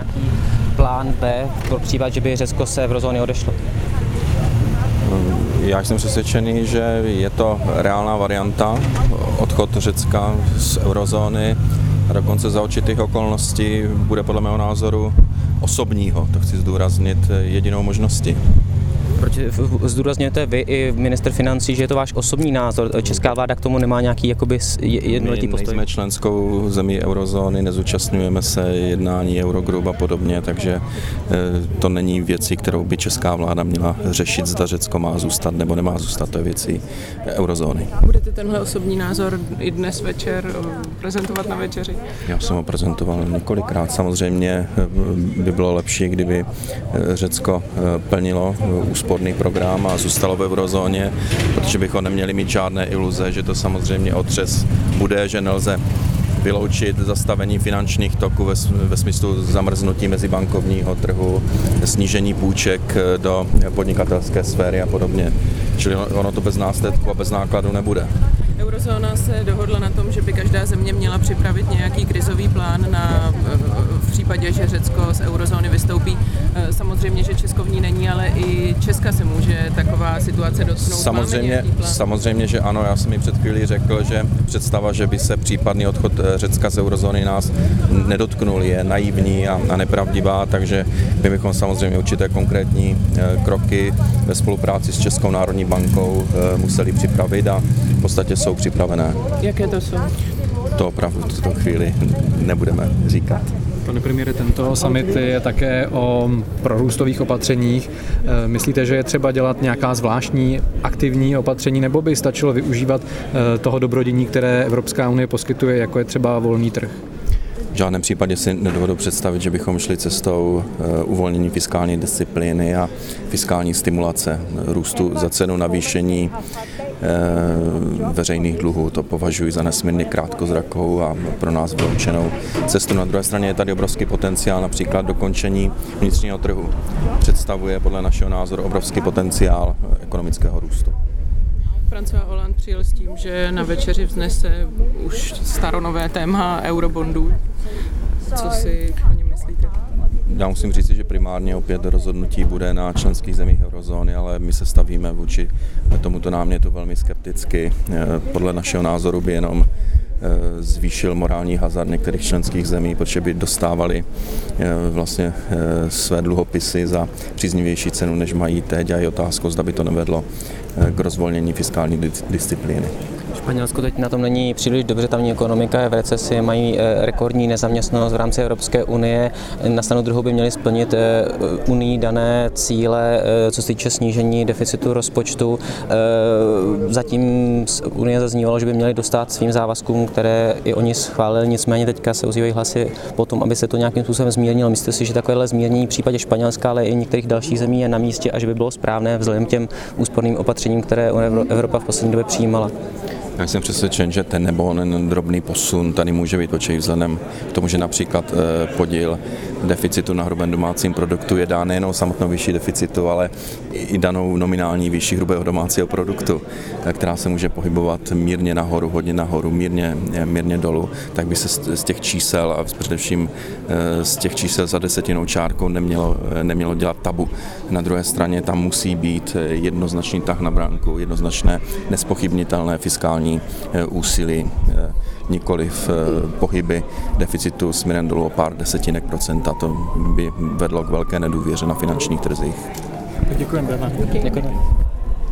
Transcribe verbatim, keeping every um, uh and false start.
nějaký plán B pro případ, že by Řecko z eurozóny odešlo? Já jsem přesvědčený, že je to reálná varianta, odchod Řecka z eurozóny a dokonce za určitých okolností bude podle mého názoru osobního, to chci zdůraznit, jedinou možností. Proč zdůrazňujete vy i ministr financí, že je to váš osobní názor? Česká vláda k tomu nemá nějaký jakoby jednoletý postoj? My nejsme členskou zemí eurozóny, nezúčastňujeme se jednání Eurogroup a podobně, takže to není věcí, kterou by česká vláda měla řešit, zda Řecko má zůstat nebo nemá zůstat, to je věcí eurozóny. Budete tenhle osobní názor i dnes večer prezentovat na večeři? Já jsem ho prezentoval několikrát. Samozřejmě by bylo lepší, kdyby Řecko plnilo úsporný program a zůstalo v eurozóně, protože bychom neměli mít žádné iluze, že to samozřejmě otřes bude, že nelze vyloučit zastavení finančních toků ve, ve smyslu zamrznutí mezibankovního trhu, snížení půjček do podnikatelské sféry a podobně. Čili ono to bez následku a bez nákladu nebude. Eurozóna se dohodla na tom, že by každá země měla připravit nějaký krizový plán na, v případě, že Řecko z eurozóny vystoupí. Samozřejmě, že Česko v ní není, ale i Česka se může taková situace dotknout. Samozřejmě, samozřejmě, že ano. Já jsem mi před chvílí řekl, že představa, že by se případný odchod Řecka z eurozóny nás nedotknul, je naivní a, a nepravdivá, takže my bychom samozřejmě určité konkrétní kroky ve spolupráci s Českou národní bankou museli připravit a v podstatě jsou připravené. Jaké to jsou? To opravdu v tuto chvíli nebudeme říkat. Pane premiére, tento summit je také o prorůstových opatřeních. Myslíte, že je třeba dělat nějaká zvláštní aktivní opatření, nebo by stačilo využívat toho dobrodění, které Evropská unie poskytuje, jako je třeba volný trh? V žádném případě si nedovedu představit, že bychom šli cestou uvolnění fiskální disciplíny a fiskální stimulace růstu za cenu navýšení veřejných dluhů. To považuji za nesmírně krátkozrakou a pro nás vyloučenou cestu. Na druhé straně je tady obrovský potenciál, například dokončení vnitřního trhu. Představuje podle našeho názoru obrovský potenciál ekonomického růstu. François Hollande přijel s tím, že na večeři vznese už staronové téma eurobondů. Co si o něm myslíte? Já musím říct, že primárně opět rozhodnutí bude na členských zemích eurozóny, ale my se stavíme vůči tomuto námětu velmi skepticky. Podle našeho názoru by jenom zvýšil morální hazard některých členských zemí, protože by dostávali vlastně své dluhopisy za příznivější cenu, než mají teď, a je otázkou, zda by to nevedlo k rozvolnění fiskální disciplíny. Španělsko teď na tom není příliš dobře, tamní ekonomika je v recesi, mají rekordní nezaměstnanost v rámci Evropské unie. Na stranu druhou by měli splnit unii dané cíle, co se týče snížení deficitu rozpočtu. Zatím z unie zaznívalo, že by měli dostat svým závazkům, které i oni schválili, nicméně teďka se ozývají hlasy po tom, aby se to nějakým způsobem zmírnilo. Myslíte si, že takovéhle zmírnění v případě Španělska, ale i některých dalších zemí je na místě a že by bylo správné vzhledem k těm úsporným opatřením, které Evropa v poslední době přijímala? Já jsem přesvědčen, že ten nebo onen drobný posun tady může být počej vzhledem k tomu, že například podíl deficitu na hrubém domácím produktu je dán nejenom samotnou vyšší deficitu, ale i danou nominální výši hrubého domácího produktu, která se může pohybovat mírně nahoru, hodně nahoru, mírně, mírně dolů, tak by se z těch čísel a především z těch čísel za desetinou čárkou nemělo, nemělo dělat tabu. Na druhé straně tam musí být jednoznačný tah na branku, jednoznačné nespochybnitelné fiskální úsilí, nikoliv pohyby deficitu směrem dolů o pár desetinek procenta. To by vedlo k velké nedůvěře na finančních trzích. Děkujeme. Děkujeme.